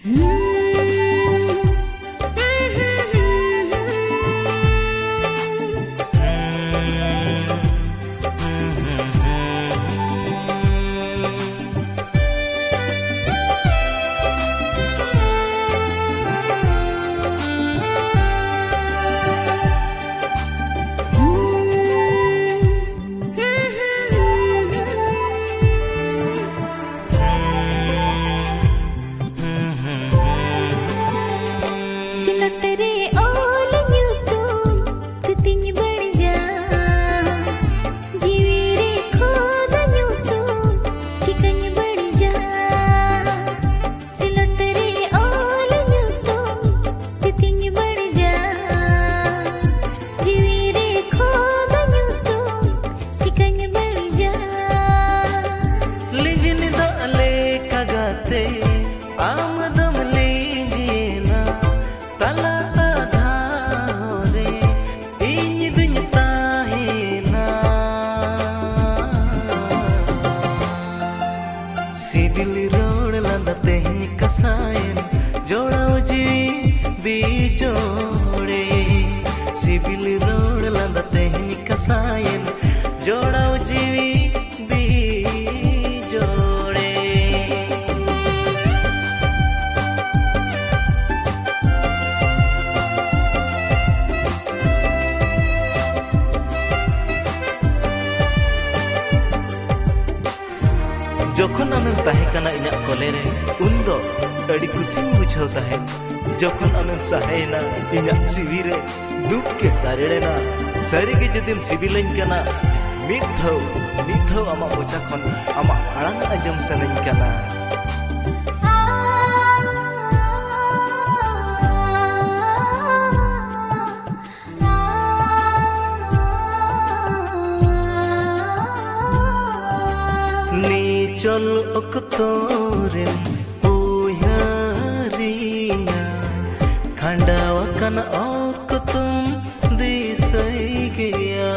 CIBIL road लंदा तेहन कसायन जोड़ाओ जीवी बीजोड़े CIBIL road लंदा तेहन कसायन जोड़ाओ जीवी बीजोड़े जोखन आमेम ताहेकाना इना कोलेरे उन्दो अड़ी खुशी बुझाव ताहे जोखन आमेम सहायना इना सिविरे दुख के सारेड़ेना सारिगे जदिम सिबिलइन काना मिथौ आमा मोचा खन आमा आड़ांग आजम सनइन काना चल अक्तोरे उयारिना खंडावकन अक्तुम दिसै गया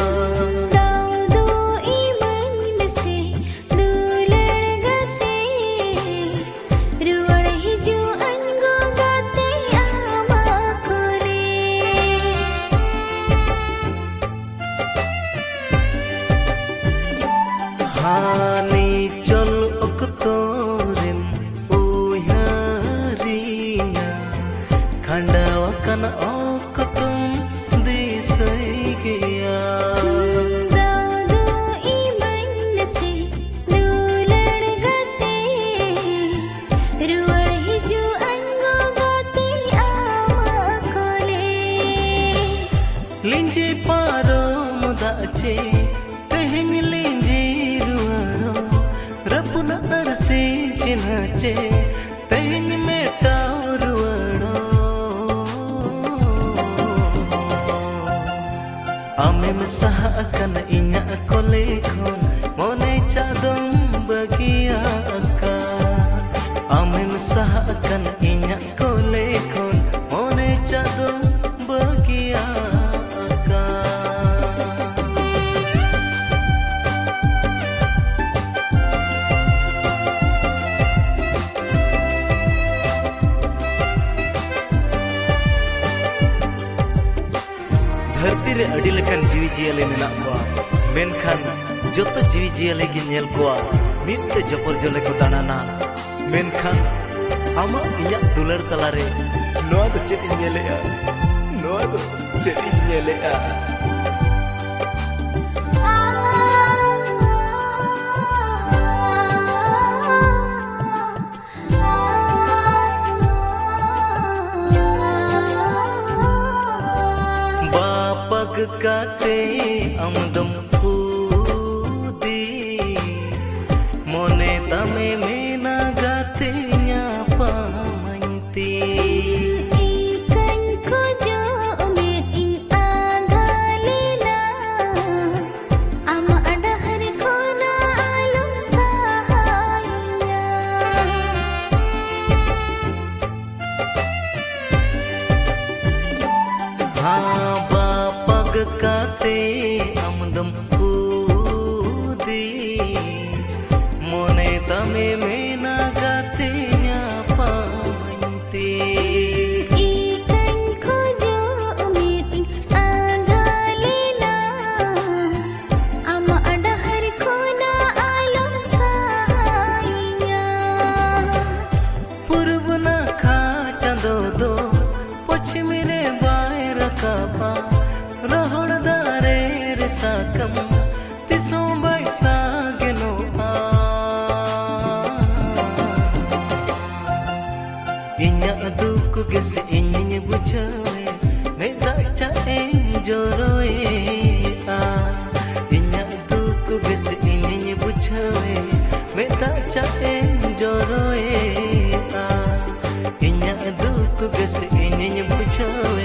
खंडावकन अक्तुम दिसै गया लिंजे पारो मुदाचे तेहन लिंजे रुआड़ो रपुना अरसे चिन्हाचे तेहन मेटाओ रुआड़ो आमेम सहा अकन इन्या कोले खन मोने चादम बगिया अका आमेम सहा अकन इन्या कोले खन मोने चादम बगिया धरती रे अड़ी लेकान जीवी जियाले मेना कोआ मेनखान जोतो जीवी जियाले गे नेल कोआ मित्ते जपर जले को दानाना मेनखान आमा इया दुलर तलारे नोआ दो चेत इनेलेया नोआ दो चेत इनेलेया पग काते अमदम पूदीस मोने तमे मेना गाते न्या पामंती इकन को जो उमेर इन आधालेना आम अडहर खोना आलम सहायना हाँ काते अमदम पूदीस मोने तमे मेना गाते न्या पामंती इन्या दुख गेस इन्हीं बुझावे मेरा चाहे जोरोए आ इन्या दुख गेस इन्हीं बुझावे मेरा चाहे जोरोए आ इन्या दुख गेस इन्हीं बुझावे